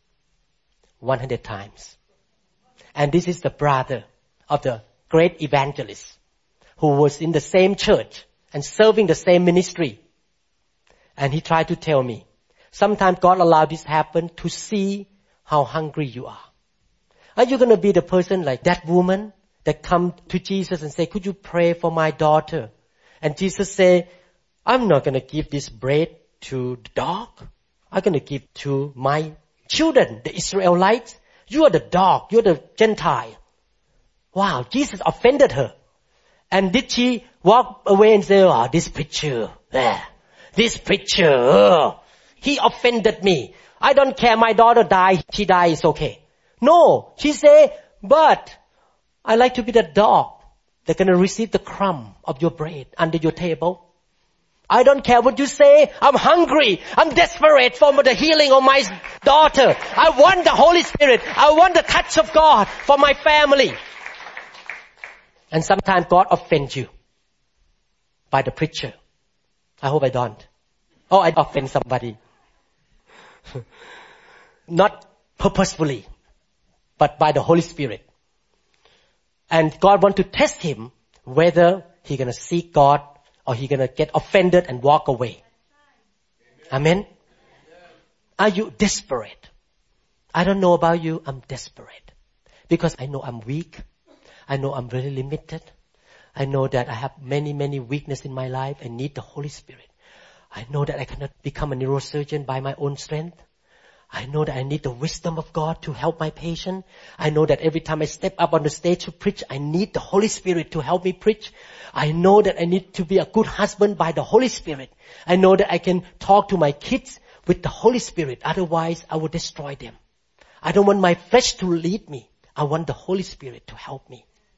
one hundred times. And this is the brother of the great evangelist who was in the same church and serving the same ministry. And he tried to tell me, sometimes God allowed this happen to see how hungry you are. Are you going to be the person like that woman that come to Jesus and say, could you pray for my daughter? And Jesus say, I'm not going to give this bread to the dog. I'm going to give to my children, the Israelites. You are the dog. You're the Gentile. Wow, Jesus offended her. And did she walk away and say, oh, this preacher, eh, this preacher, oh, he offended me. I don't care, my daughter died, she died, it's okay. No, she say, but I like to be the dog that's going to receive the crumb of your bread under your table. I don't care what you say. I'm hungry. I'm desperate for the healing of my daughter. I want the Holy Spirit. I want the touch of God for my family. And sometimes God offends you by the preacher. I hope I don't. Oh, I offend somebody. Not purposefully, but by the Holy Spirit. And God wants to test him whether he's going to seek God or he's going to get offended and walk away. Amen? Amen? Are you desperate? I don't know about you. I'm desperate. Because I know I'm weak. I know I'm really limited. I know that I have many, many weaknesses in my life. I need the Holy Spirit. I know that I cannot become a neurosurgeon by my own strength. I know that I need the wisdom of God to help my patient. I know that every time I step up on the stage to preach, I need the Holy Spirit to help me preach. I know that I need to be a good husband by the Holy Spirit. I know that I can talk to my kids with the Holy Spirit. Otherwise, I will destroy them. I don't want my flesh to lead me. I want the Holy Spirit to help me.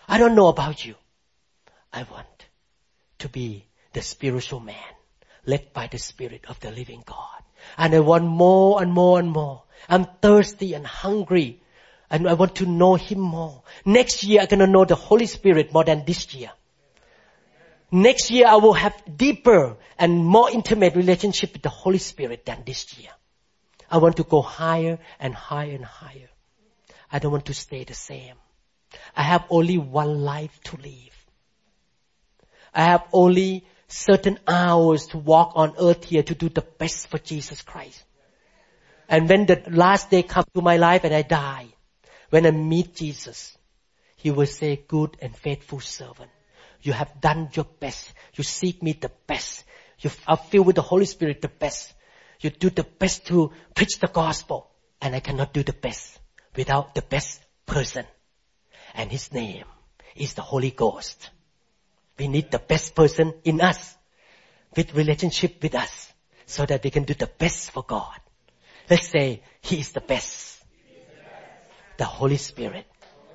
I don't know about you. I want to be the spiritual man, led by the Spirit of the living God. And I want more and more and more. I'm thirsty and hungry. And I want to know Him more. Next year, I'm going to know the Holy Spirit more than this year. Next year, I will have deeper and more intimate relationship with the Holy Spirit than this year. I want to go higher and higher and higher. I don't want to stay the same. I have only one life to live. I have only certain hours to walk on earth here to do the best for Jesus Christ. And when the last day comes to my life and I die, when I meet Jesus, He will say, good and faithful servant. You have done your best. You seek me the best. You are filled with the Holy Spirit the best. You do the best to preach the gospel. And I cannot do the best without the best person. And His name is the Holy Ghost. We need the best person in us, with relationship with us, so that we can do the best for God. Let's say, He is the best. The Holy Spirit.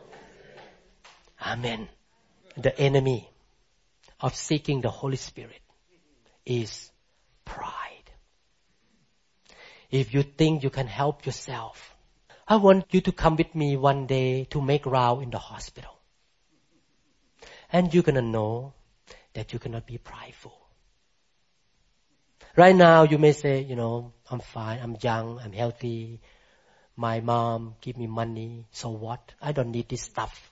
Amen. The enemy of seeking the Holy Spirit is pride. If you think you can help yourself, I want you to come with me one day to make round in the hospital. And you're going to know that you cannot be prideful. Right now, you may say, you know, I'm fine, I'm young, I'm healthy. My mom give me money, so what? I don't need this stuff.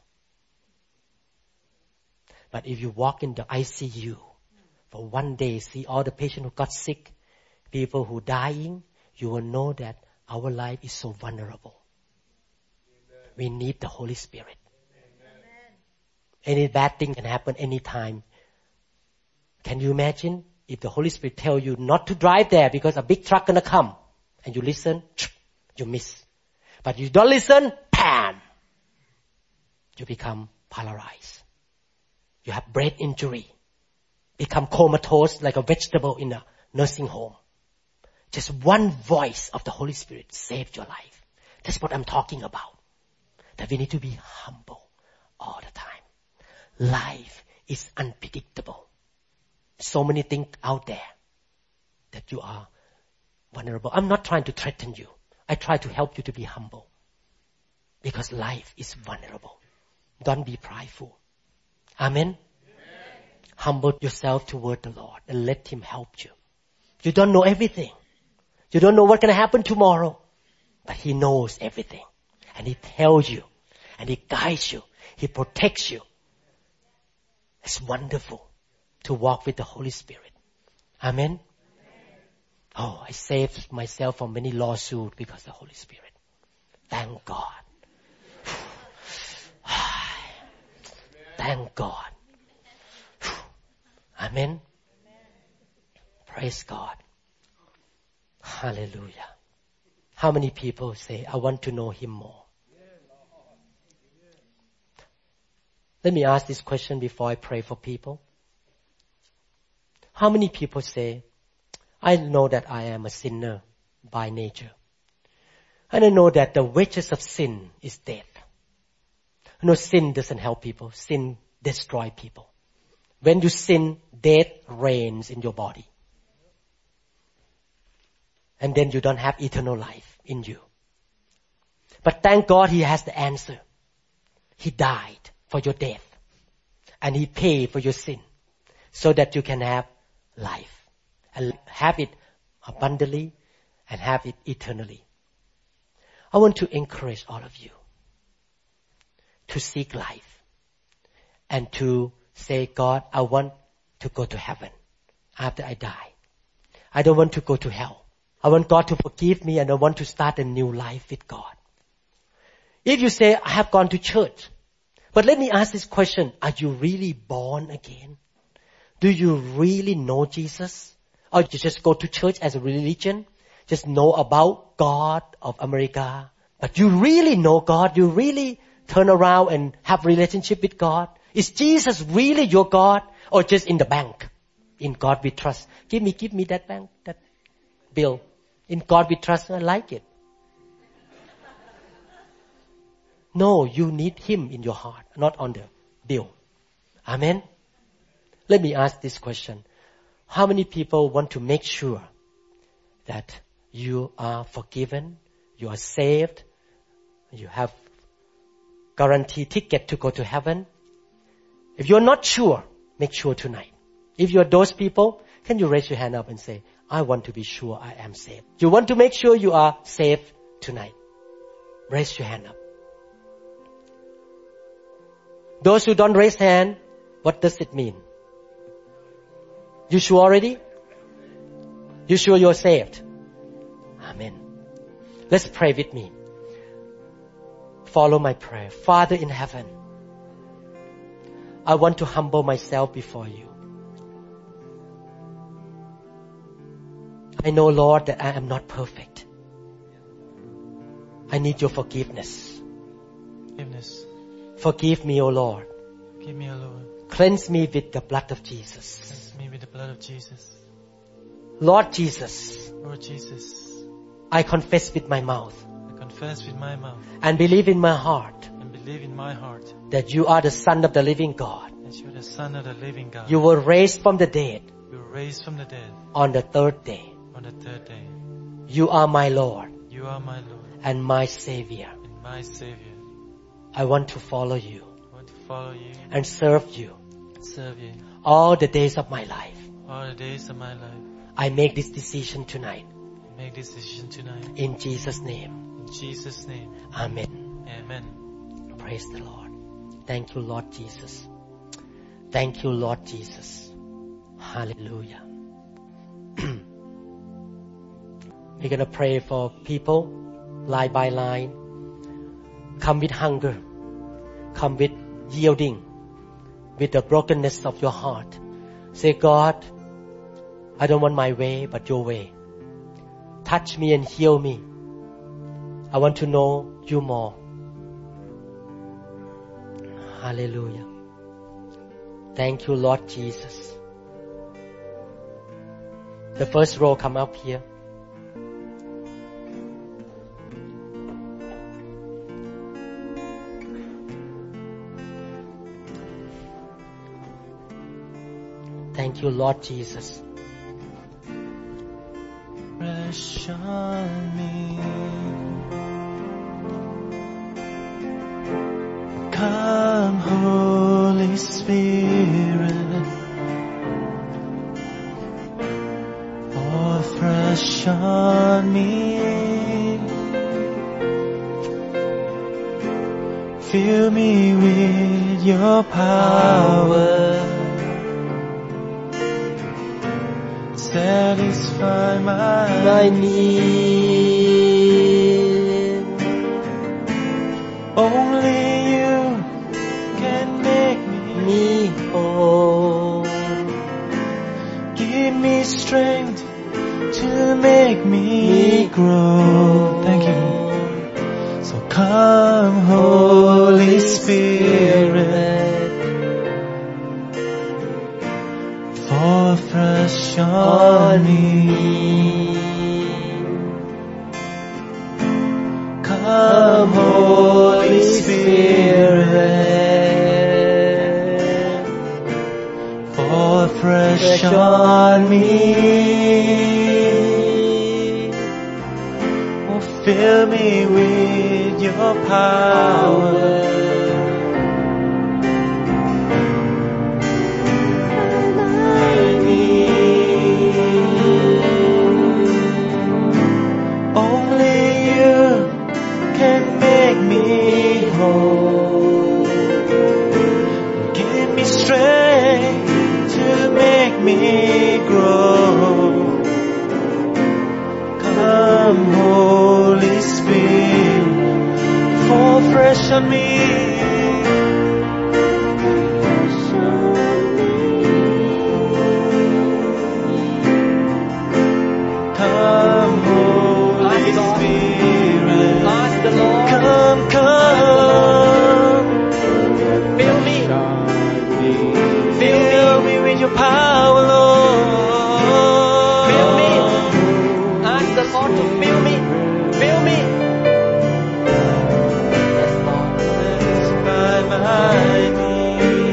But if you walk in the I C U for one day, see all the patients who got sick, people who dying, you will know that our life is so vulnerable. Amen. We need the Holy Spirit. Amen. Any bad thing can happen anytime. Can you imagine if the Holy Spirit tell you not to drive there because a big truck gonna come, and you listen, you miss. But you don't listen, bam! You become paralyzed. You have brain injury. Become comatose like a vegetable in a nursing home. Just one voice of the Holy Spirit saved your life. That's what I'm talking about. That we need to be humble all the time. Life is unpredictable. So many things out there that you are vulnerable. I'm not trying to threaten you. I try to help you to be humble. Because life is vulnerable. Don't be prideful. Amen? Amen. Humble yourself toward the Lord and let Him help you. You don't know everything. You don't know what's going to happen tomorrow. But He knows everything. And He tells you. And He guides you. He protects you. It's wonderful to walk with the Holy Spirit. Amen? Amen. Oh, I saved myself from many lawsuits because of the Holy Spirit. Thank God. Thank God. Amen. Praise God. Hallelujah. How many people say, I want to know Him more? Let me ask this question before I pray for people. How many people say, I know that I am a sinner by nature. And I know that the wages of sin is death. You know, sin doesn't help people. Sin destroys people. When you sin, death reigns in your body. And then you don't have eternal life in you. But thank God He has the answer. He died for your death. And He paid for your sin. So that you can have life. And have it abundantly and have it eternally. I want to encourage all of you to seek life and to say, God, I want to go to heaven after I die. I don't want to go to hell. I want God to forgive me and I want to start a new life with God. If you say, I have gone to church, but let me ask this question, are you really born again? Do you really know Jesus? Or you just go to church as a religion? Just know about God of America. But you really know God? You really turn around and have relationship with God? Is Jesus really your God? Or just in the bank? In God we trust. Give me, give me that bank, that bill. In God we trust. I like it. No, you need Him in your heart, not on the bill. Amen. Let me ask this question. How many people want to make sure that you are forgiven, you are saved, you have guaranteed ticket to go to heaven? If you're not sure, make sure tonight. If you're those people, can you raise your hand up and say, I want to be sure I am saved. You want to make sure you are saved tonight. Raise your hand up. Those who don't raise hand, what does it mean? You sure already? You sure you're saved? Amen. Let's pray with me. Follow my prayer. Father in heaven, I want to humble myself before you. I know, Lord, that I am not perfect. I need your forgiveness. Forgiveness. Forgive me, O Lord. Forgive me, O Lord. Cleanse me with the blood of Jesus. Cleanse me with the blood of Jesus. Lord Jesus, Lord Jesus, I confess with my mouth I confess with my mouth and believe in my heart and believe in my heart that you are the Son of the living God. that you are the Son of the living God. You were raised from the dead You were raised from the dead on the third day. on the third day. You are my Lord You are my Lord and my Savior. and my Savior. I want to follow you I want to follow you and serve you and serve you all the days of my life. all the days of my life. I make this decision tonight. Make this decision tonight. In Jesus' name. In Jesus' name. Amen. Amen. Praise the Lord. Thank you, Lord Jesus. Thank you, Lord Jesus. Hallelujah. We're going to pray for people, line by line. Come with hunger. Come with yielding. With the brokenness of your heart. Say, God, I don't want my way, but your way. Touch me and heal me. I want to know you more. Hallelujah. Thank you, Lord Jesus. The first row, come up here. Thank you, Lord Jesus. Fresh on me. Come, Holy Spirit. Fall fresh on me. Fill me with your power. Satisfy my, My need. Only you can make me, Me whole. give me strength to make me grow. Thank you. So come, Holy Spirit, fall fresh on me. Come, Holy Spirit, fall fresh on me. Oh, fill me with your power. Only you can make me whole. Give me strength to make me grow. Come, Holy Spirit, fall fresh on me. Come, Holy Spirit. Ask the Lord. Come, come. Fill me. Fill me with your power, Lord. Fill me. Ask the Lord to fill me. Fill me. Yes, Lord. Satisfy my need.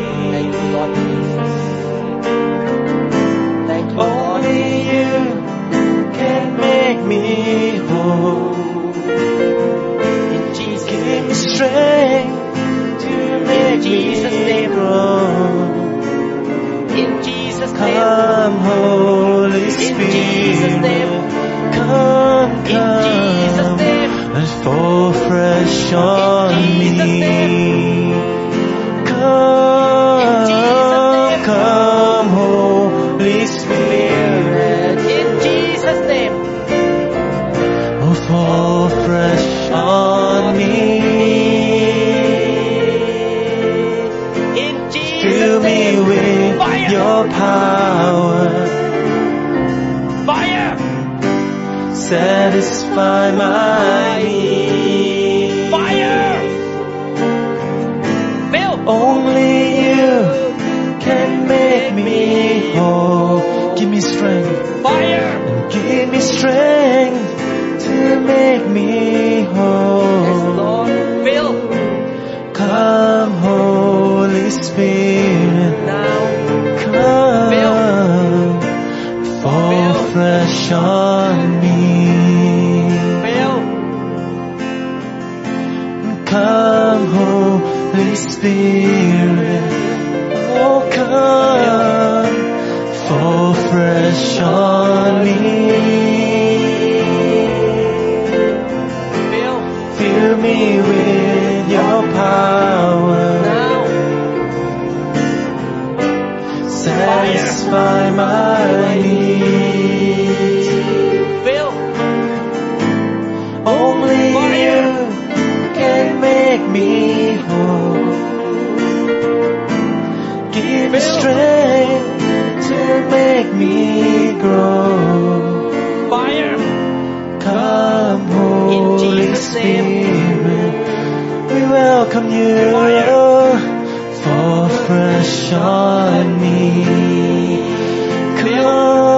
Come, Holy In Spirit. Jesus' name. Come, In Jesus' come, name. and fall fresh on Jesus' me. Jesus' Come, name. come, Holy Spirit. In Jesus' name. Oh, fall fresh on me. In Jesus' Fill me name. with Fire. your power. Fire. Satisfy my need. Fire. Bill. Only you can make me whole. Give me strength. Fire. Give me strength to make me Yes, whole. Lord. Bill. Come, Holy Spirit. Now. Come, fall fresh on me. Bill. Come, Holy Spirit. Oh, come, fall fresh on me. Bill. Fill me with your power. Now. Satisfy my needs. Bill. Only you can make me whole. Give me strength to make me grow. Fire. Come, Holy In Jesus' name. Spirit, we welcome you. Fire. Fall fresh on me. Come,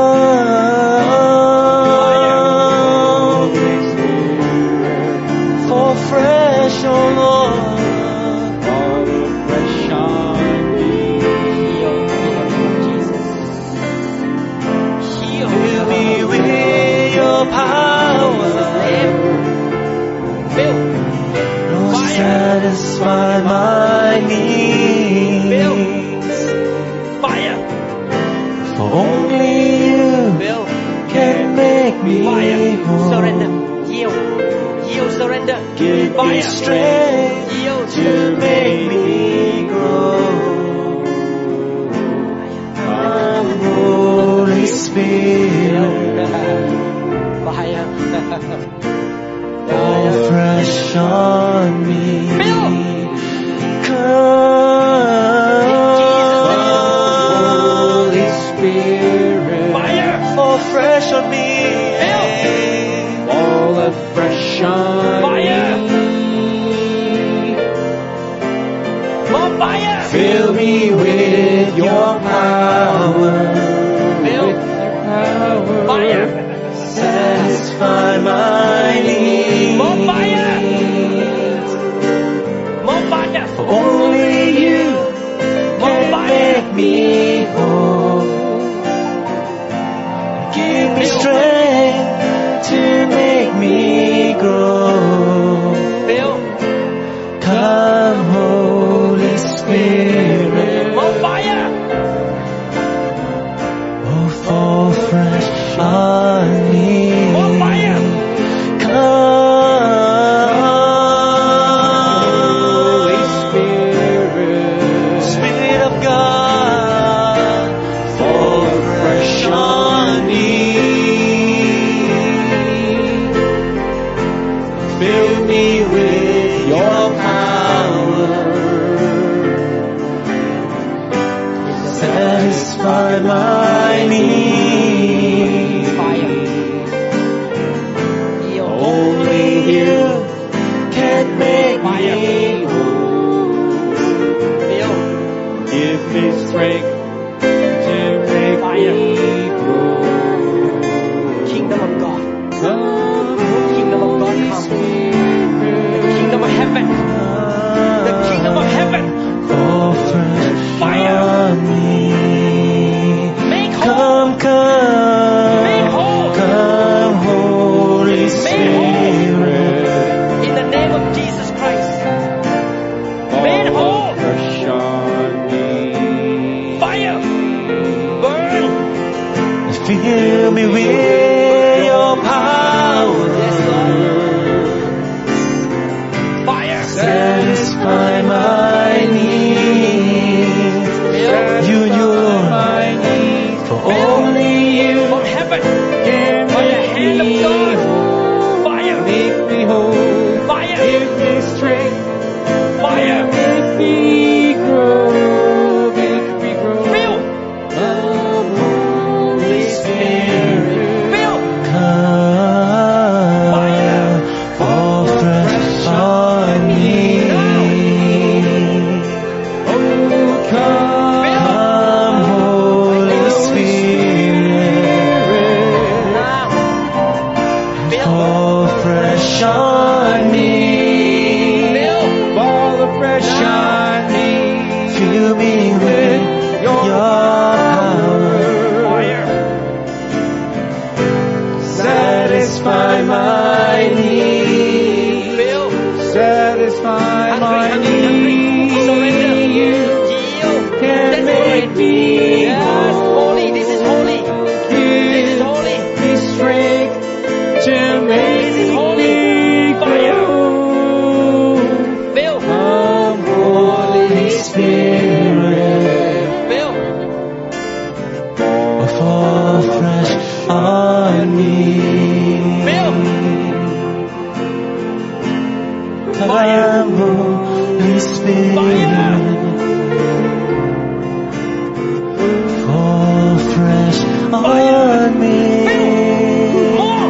fall fresh, oh Lord. Fall fresh on me. Heal. Heal, Jesus. Heal. Fill me with your power. Bill. Lord, Fire. satisfy my needs. Bill. Fire. For only you Bill. can make me Fire. whole. Surrender. Yield. Yield. Surrender. Give me Fire. strength Yield. to make me grow. Come, Holy Spirit, Fire. fall fresh on me. Bill. Come, Holy Spirit, Fire. fall fresh on me. Fall afresh on Fire. me. More fire. Fill me with your power. Bill. Fire. Satisfy my needs. More fire. More fire. Only you More can fire. make me whole. Give me strength to make me grow. Bill. Come, Holy Spirit, More fire. oh, fall fresh on me. More fire. Come, Holy Spirit, Spirit of God, fall fresh on me. Fill me with your power. Satisfy my needs. Fire. Yield. Only you can make me whole. Bill. Give me strength to make Fire. me grow. Kingdom of God. Come, Kingdom of God come. The kingdom of heaven. The kingdom of heaven. fall fresh Fire. on me. Make whole. Come, come, Make whole. come, Holy Make whole. Spirit. In the name of Jesus Christ. Made whole. fresh on me. Fire. Burn. Fill me with your power. Yes, Lord. Fire. Satisfy my needs. Fill. You and you alone. My needs. For only you From heaven. Can By the hand of God. Fire. make me whole. Fire. Give me strength. Fire. Make me grow. Make me grow. Fill. Come, Holy Spirit. Fill. come. Fire. Fall fresh on me. Oh, come, Come, Holy Spirit. Now. Fill. Fall fresh on me. Fill. fall afresh on me. Fill me with your power. Fire. Satisfy my needs. Fill. Satisfy Hungry, my hungry, hungry. Surrender. needs. Yield. Can That's make holy. me Yes, holy. This is holy. This is holy. me strength to make This is holy. me Fire. grow. Fill. Come, Holy Spirit. Fill. Fall fresh on me. Fill. Come, Holy Spirit. Fall fresh on me. More.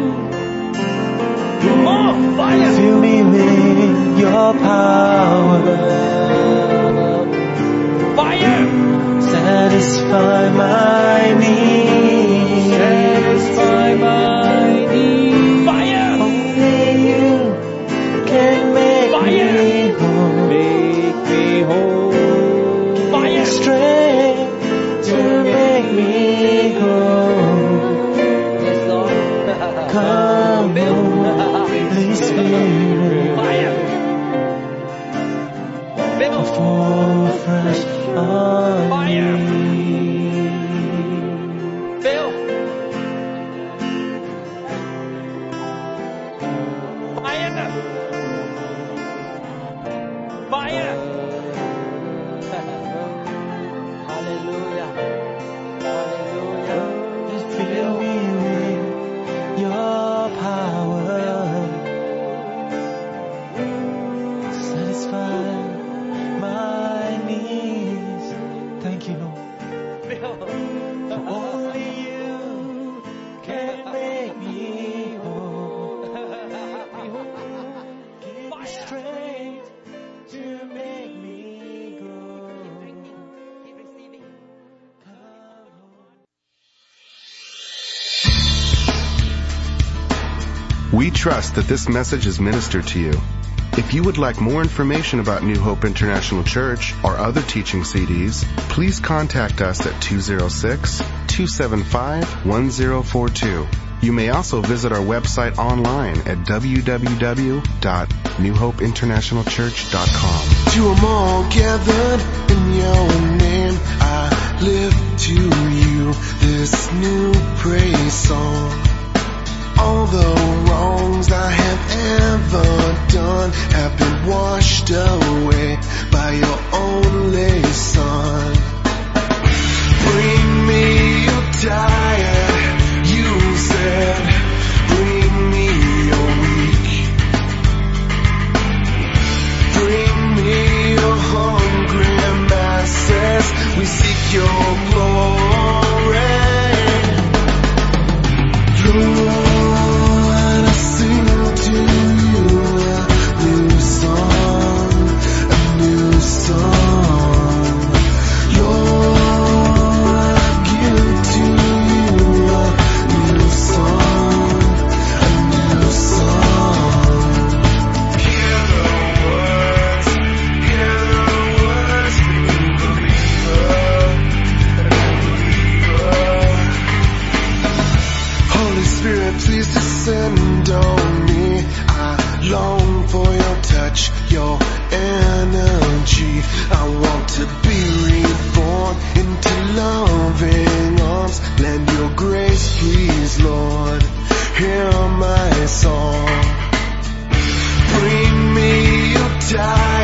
More. Fire. Fill me with your power. Fire. Satisfy my needs. Satisfy my needs. Fire. Only you can make Fire. me whole. Make me whole. Fire. Strength to make me grow. Yes, Lord. Come, Fill. Holy Spirit. Fire. Fill. Fall fresh on Fire. me. Fill. Fire. Fire. Hallelujah. Hallelujah. Fill me with your power. Satisfy my needs. Thank you, Lord. Fill. Only you can make me whole. Give me strength to make me grow. Keep receiving. We trust that this message is ministered to you. If you would like more information about New Hope International Church or other teaching C Ds, please contact us at two oh six, two seven five, one oh four two. You may also visit our website online at w w w dot new hope international church dot com. To them all gathered in your name, I lift to you this new praise song. All the wrongs I have ever done have been washed away by your only Son. Bring me your tired, you said. Bring me your weak. Bring me your hungry masses. We seek your glory. Lord, I sing to you a new song, a new song. Lord, I give to you a new song, a new song. Hear the words, hear the words, new believer, new believer. Holy Spirit, loving arms. Lend your grace, please, Lord. Hear my song. Bring me your time.